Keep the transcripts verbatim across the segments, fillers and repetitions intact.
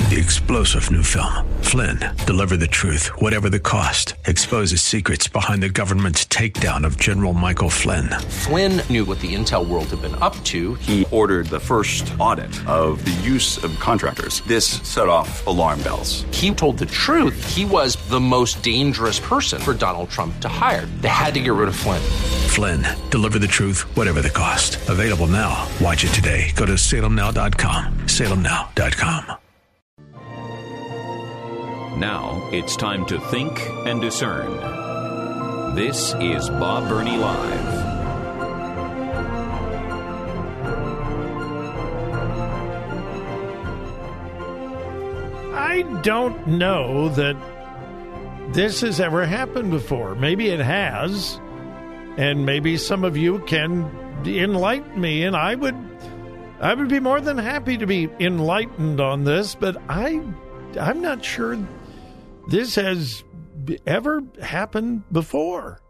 The explosive new film, Flynn, deliver the truth, whatever the cost, exposes secrets behind the government's takedown of General Michael Flynn. Flynn knew what the intel world had been up to. He ordered the first audit of the use of contractors. This set off alarm bells. He told the truth. He was the most dangerous person for Donald Trump to hire. They had to get rid of Flynn. Flynn, deliver the truth, whatever the cost. Available now. Watch it today. Go to salem now dot com. salem now dot com. Now it's time to think and discern. This is Bob Burney Live. I don't know that this has ever happened before. Maybe it has, and maybe some of you can enlighten me, and I would I would be more than happy to be enlightened on this, but I I'm not sure this has ever happened before.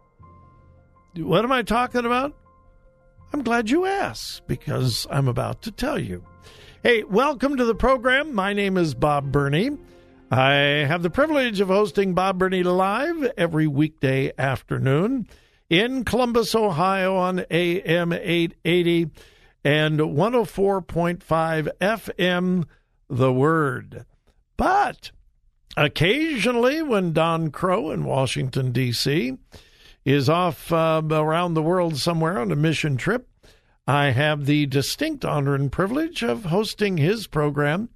What am I talking about? I'm glad you asked, because I'm about to tell you. Hey, welcome to the program. My name is Bob Burney. I have the privilege of hosting Bob Burney Live every weekday afternoon in Columbus, Ohio on A M eight eighty and one oh four point five F M, The Word. But occasionally, when Don Crow in Washington, D C is off uh, around the world somewhere on a mission trip, I have the distinct honor and privilege of hosting his program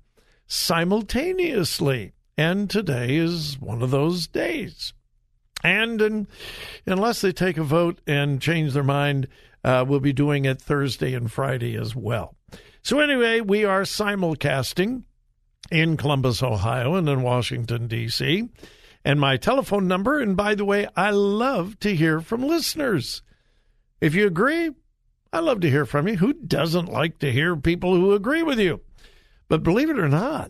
simultaneously. And today is one of those days. And in, unless they take a vote and change their mind, uh, we'll be doing it Thursday and Friday as well. So anyway, we are simulcasting in Columbus, Ohio, and in Washington, D C And my telephone number, and by the way, I love to hear from listeners. If you agree, I love to hear from you. Who doesn't like to hear people who agree with you? But believe it or not,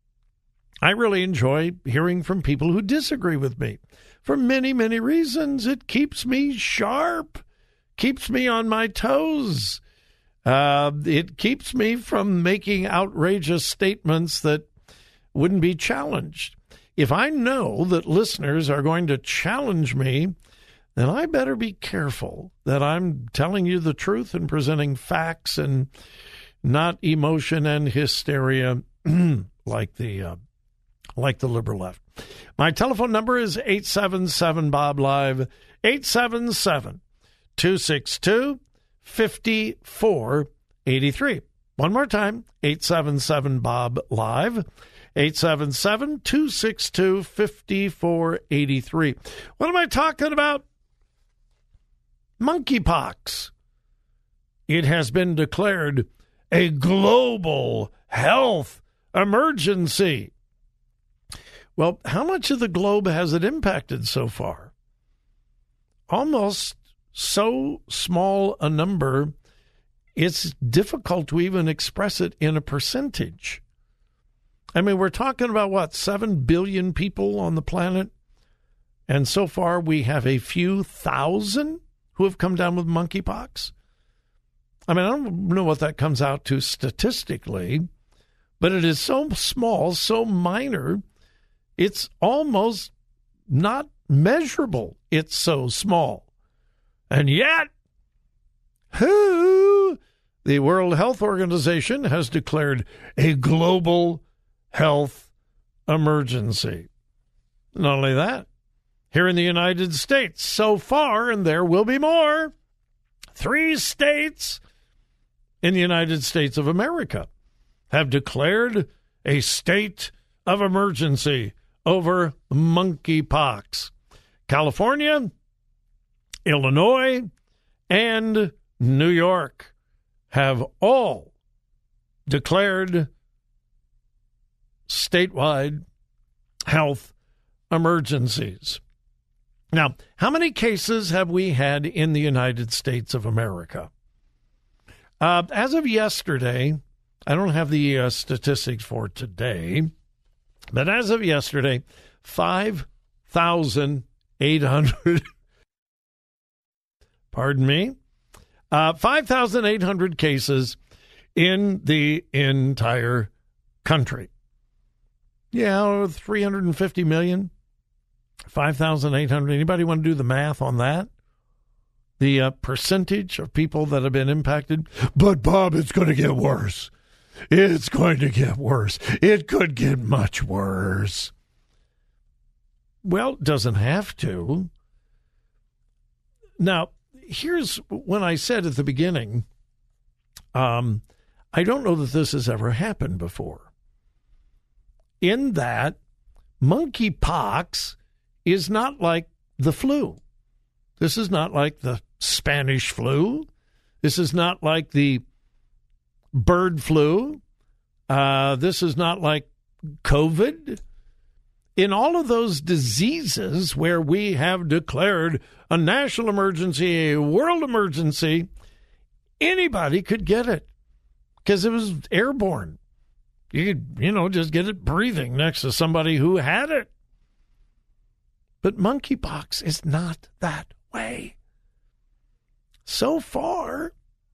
I really enjoy hearing from people who disagree with me. For many, many reasons. It keeps me sharp, keeps me on my toes. Uh, it keeps me from making outrageous statements that wouldn't be challenged. If I know that listeners are going to challenge me, then I better be careful that I'm telling you the truth and presenting facts and not emotion and hysteria like the uh, like the liberal left. My telephone number is eight seven seven Bob Live, eight seven seven, two six two, five four eight three. One more time, eight seven seven Bob Live, eight seven seven, two six two, five four eight three. What am I talking about? Monkeypox. It has been declared a global health emergency. Well, how much of the globe has it impacted so far? Almost so small a number, it's difficult to even express it in a percentage. I mean, we're talking about, what, seven billion people on the planet? And so far we have a few thousand who have come down with monkeypox. I mean, I don't know what that comes out to statistically, but it is so small, so minor, it's almost not measurable. It's so small. And yet, who? The World Health Organization has declared a global health emergency. Not only that, here in the United States, so far, and there will be more, three states in the United States of America have declared a state of emergency over monkeypox. California, Illinois, and New York have all declared statewide health emergencies. Now, how many cases have we had in the United States of America? Uh, as of yesterday, I don't have the uh, statistics for today, but as of yesterday, five thousand eight hundred, pardon me, uh, five thousand eight hundred cases in the entire country. Yeah, three hundred fifty million, five thousand eight hundred. Anybody want to do the math on that? The uh, percentage of people that have been impacted? But, Bob, it's going to get worse. It's going to get worse. It could get much worse. Well, it doesn't have to. Now, here's when I said at the beginning, um, I don't know that this has ever happened before. In that, monkeypox is not like the flu. This is not like the Spanish flu. This is not like the bird flu. Uh, this is not like COVID. In all of those diseases where we have declared a national emergency, a world emergency, anybody could get it because it was airborne. You could, you know, just get it breathing next to somebody who had it. But monkeypox is not that way. So far,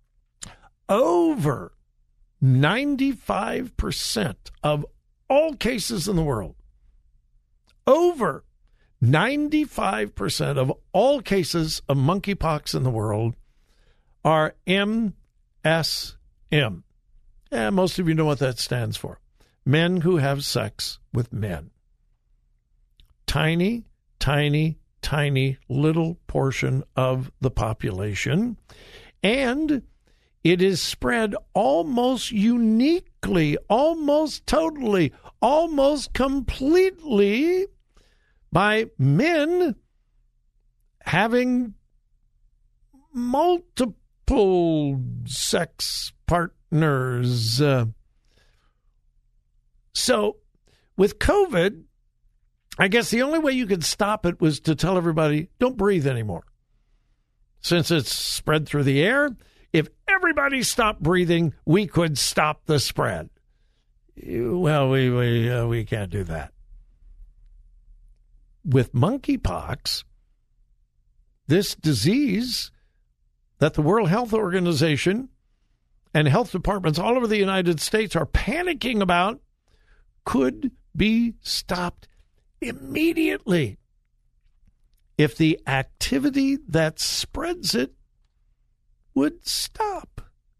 over ninety-five percent of all cases in the world, over ninety-five percent of all cases of monkeypox in the world are M S M. And most of you know what that stands for. Men who have sex with men. Tiny, tiny, tiny little portion of the population. And it is spread almost uniquely, almost totally, almost completely by men having multiple sex partners. Uh, so with COVID, I guess the only way you could stop it was to tell everybody, don't breathe anymore. Since it's spread through the air, if everybody stopped breathing, we could stop the spread. Well, we we uh, we can't do that. With monkeypox, this disease that the World Health Organization and health departments all over the United States are panicking about could be stopped immediately if the activity that spreads it would stop.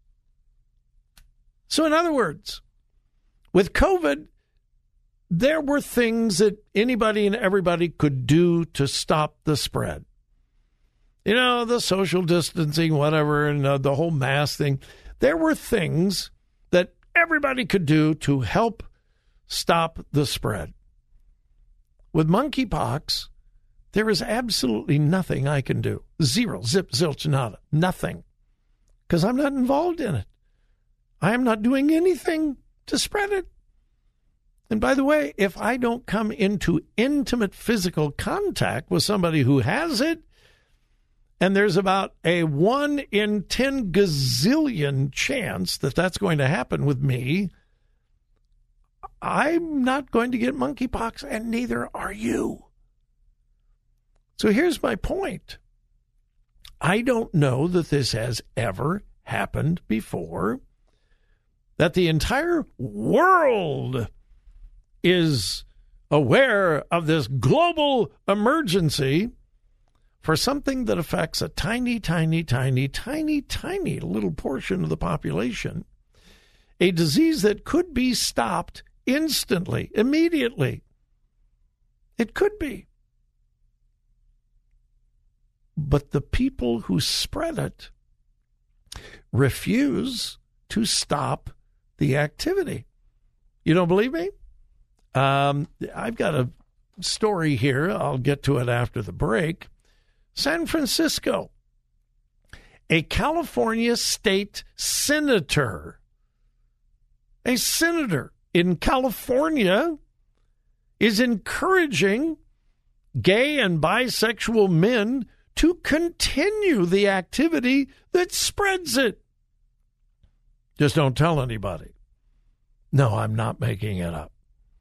So in other words, with COVID, there were things that anybody and everybody could do to stop the spread. You know, the social distancing, whatever, and uh, the whole mask thing. There were things that everybody could do to help stop the spread. With monkeypox, there is absolutely nothing I can do. Zero, zip, zilch, nada, nothing. Because I'm not involved in it. I am not doing anything to spread it. And by the way, if I don't come into intimate physical contact with somebody who has it, and there's about a one in ten gazillion chance that that's going to happen with me, I'm not going to get monkeypox, and neither are you. So here's my point. I don't know that this has ever happened before, that the entire world is aware of this global emergency for something that affects a tiny, tiny, tiny, tiny, tiny little portion of the population, a disease that could be stopped instantly, immediately. It could be. But the people who spread it refuse to stop the activity. You don't believe me? Um, I've got a story here. I'll get to it after the break. San Francisco, a California state senator, a senator in California is encouraging gay and bisexual men to continue the activity that spreads it. Just don't tell anybody. No, I'm not making it up.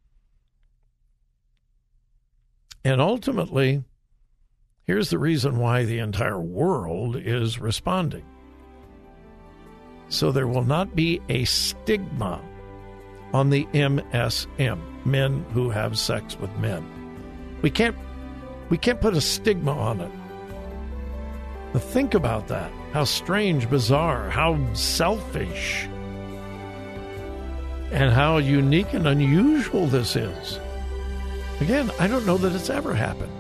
And ultimately, here's the reason why the entire world is responding. So there will not be a stigma on the M S M, men who have sex with men. We can't we can't put a stigma on it. But think about that. How strange, bizarre, how selfish, and how unique and unusual this is. Again, I don't know that it's ever happened.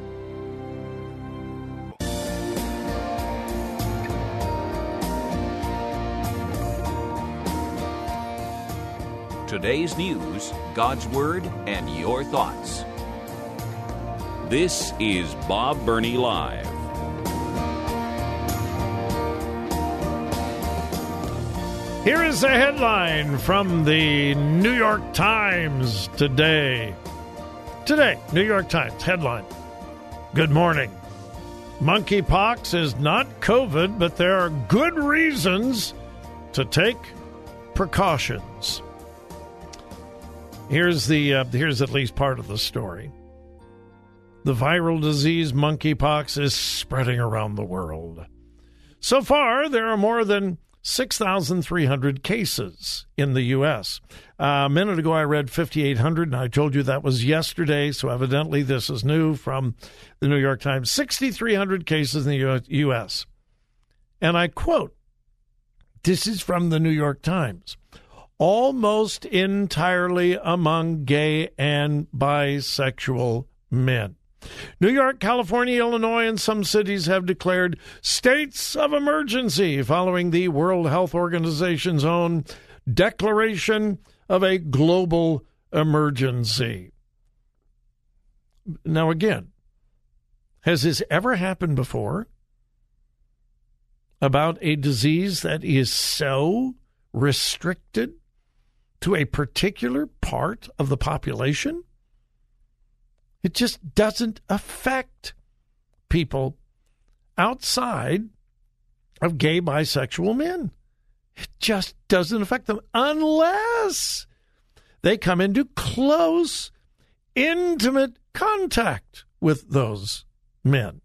Today's news, God's Word, and your thoughts. This is Bob Burney Live. Here is a headline from the New York Times today. Today, New York Times headline. Good morning. Monkeypox is not COVID, but there are good reasons to take precautions. Here's the uh, here's at least part of the story. The viral disease monkeypox is spreading around the world. So far, there are more than six thousand three hundred cases in the U S Uh, a minute ago, I read fifty-eight hundred, and I told you that was yesterday, so evidently this is new from the New York Times. six thousand three hundred cases in the U S And I quote, this is from the New York Times, almost entirely among gay and bisexual men. New York, California, Illinois, and some cities have declared states of emergency following the World Health Organization's own declaration of a global emergency. Now, again, has this ever happened before? About a disease that is so restricted to a particular part of the population? It just doesn't affect people outside of gay, bisexual men. It just doesn't affect them unless they come into close, intimate contact with those men.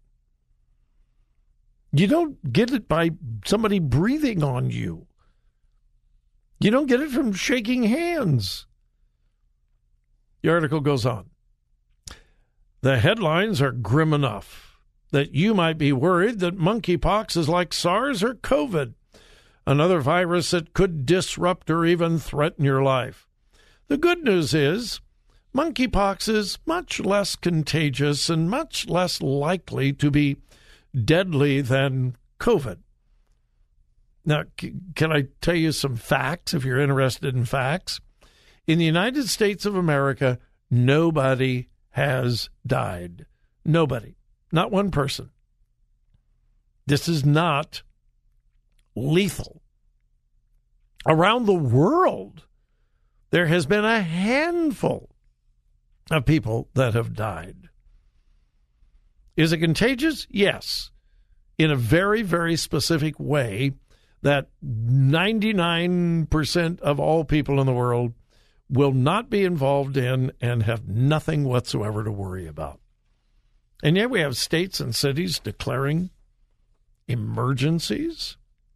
You don't get it by somebody breathing on you. You don't get it from shaking hands. The article goes on. The headlines are grim enough that you might be worried that monkeypox is like SARS or COVID, another virus that could disrupt or even threaten your life. The good news is monkeypox is much less contagious and much less likely to be deadly than COVID. Now, c- can I tell you some facts if you're interested in facts? In the United States of America, nobody has died. Nobody. Not one person. This is not lethal. Around the world, there has been a handful of people that have died. Is it contagious? Yes. In a very, very specific way that ninety-nine percent of all people in the world will not be involved in and have nothing whatsoever to worry about. And yet we have states and cities declaring emergencies.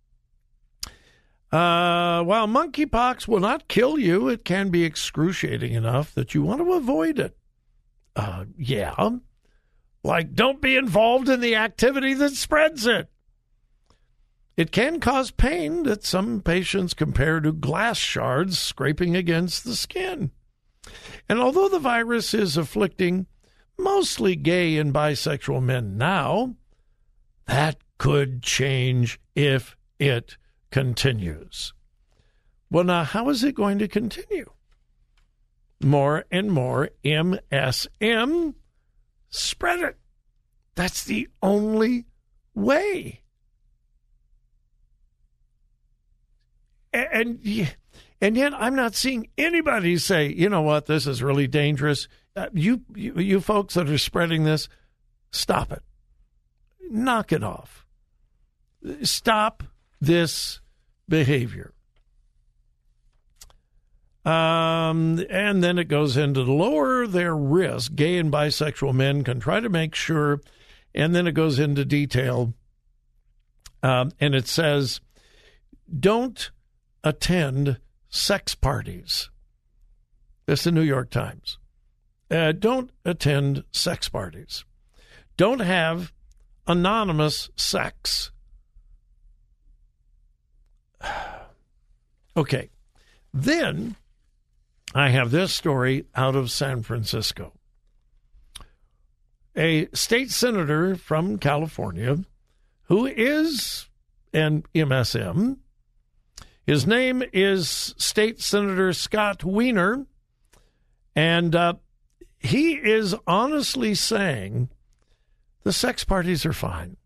Uh, while monkeypox will not kill you, it can be excruciating enough that you want to avoid it. Uh, yeah. Like, don't be involved in the activity that spreads it. It can cause pain that some patients compare to glass shards scraping against the skin. And although the virus is afflicting mostly gay and bisexual men now, that could change if it continues. Well, now, how is it going to continue? More and more M S M, spread it. That's the only way. And and yet I'm not seeing anybody say, you know what, this is really dangerous. Uh, you, you you folks that are spreading this, stop it. Knock it off. Stop this behavior. Um, and then it goes into lower their risk. Gay and bisexual men can try to make sure, and then it goes into detail. Um, and it says, don't attend sex parties. It's the New York Times. Uh, don't attend sex parties. Don't have anonymous sex. Okay. Then I have this story out of San Francisco. A state senator from California who is an M S M. His name is State Senator Scott Wiener, and uh, he is honestly saying the sex parties are fine.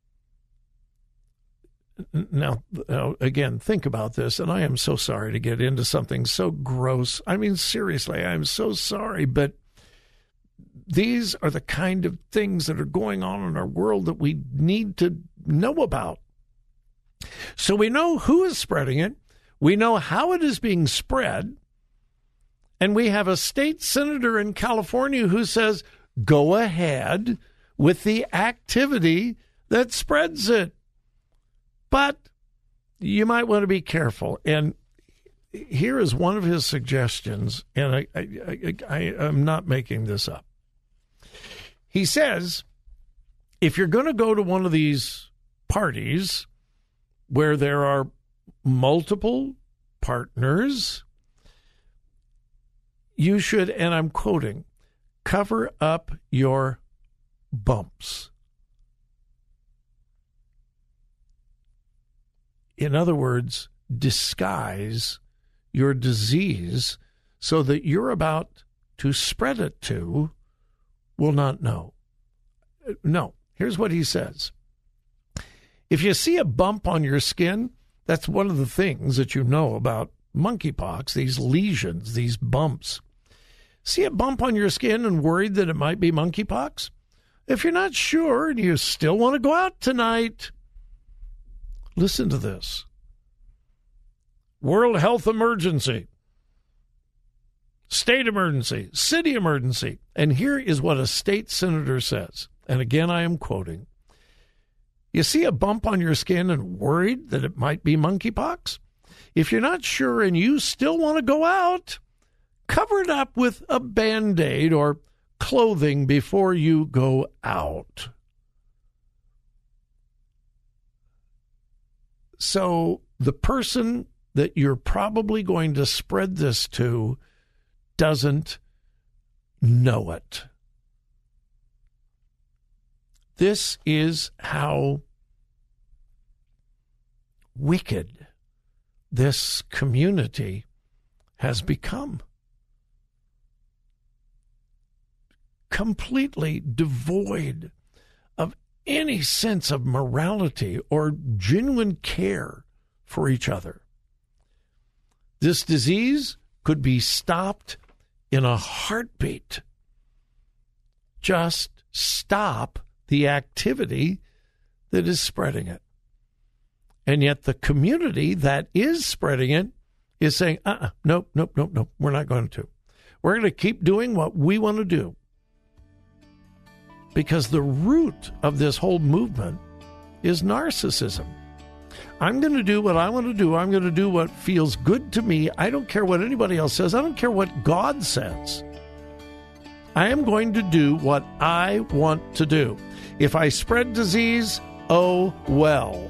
Now, now, again, think about this, and I am so sorry to get into something so gross. I mean, seriously, I'm so sorry, but these are the kind of things that are going on in our world that we need to know about. So we know who is spreading it. We know how it is being spread. And we have a state senator in California who says, go ahead with the activity that spreads it. But you might want to be careful. And here is one of his suggestions, and I, I, I, I am not making this up. He says, if you're going to go to one of these parties where there are multiple partners, you should, and I'm quoting, cover up your bumps. In other words, disguise your disease so that you're about to spread it to will not know. No, here's what he says. If you see a bump on your skin, that's one of the things that you know about monkeypox, these lesions, these bumps. See a bump on your skin and worried that it might be monkeypox? If you're not sure and you still want to go out tonight, listen to this. World health emergency. State emergency, city emergency. And here is what a state senator says. And again, I am quoting. You see a bump on your skin and worried that it might be monkeypox? If you're not sure and you still want to go out, cover it up with a Band-Aid or clothing before you go out. So the person that you're probably going to spread this to doesn't know it. This is how wicked this community has become. Completely devoid of any sense of morality or genuine care for each other. This disease could be stopped in a heartbeat. Just stop the activity that is spreading it. And yet the community that is spreading it is saying, uh-uh, nope, nope, nope, nope, we're not going to. We're going to keep doing what we want to do. Because the root of this whole movement is narcissism. I'm going to do what I want to do. I'm going to do what feels good to me. I don't care what anybody else says. I don't care what God says. I am going to do what I want to do. If I spread disease, oh well.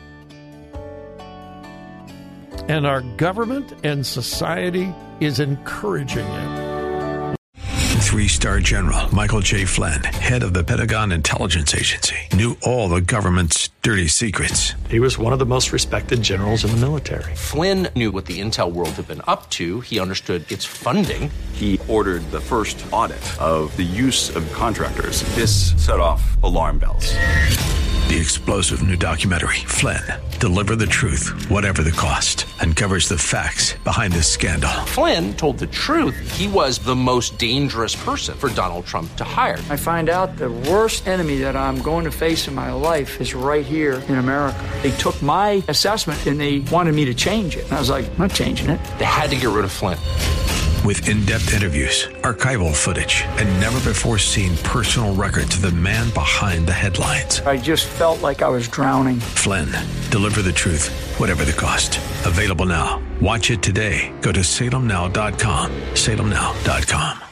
And our government and society is encouraging it. Three-star General Michael J. Flynn, head of the Pentagon Intelligence Agency, knew all the government's dirty secrets. He was one of the most respected generals in the military. Flynn knew what the intel world had been up to. He understood its funding. He ordered the first audit of the use of contractors. This set off alarm bells. The explosive new documentary, Flynn, Deliver the Truth, Whatever the Cost, uncovers the facts behind this scandal. Flynn told the truth. He was the most dangerous person for Donald Trump to hire. I find out the worst enemy that I'm going to face in my life is right here in America. They took my assessment and they wanted me to change it. And I was like, I'm not changing it. They had to get rid of Flynn. with in-depth interviews, archival footage, and never-before-seen personal records of the man behind the headlines. I just felt like I was drowning. Flynn, deliver the truth, whatever the cost. Available now. Watch it today. Go to salem now dot com. salem now dot com.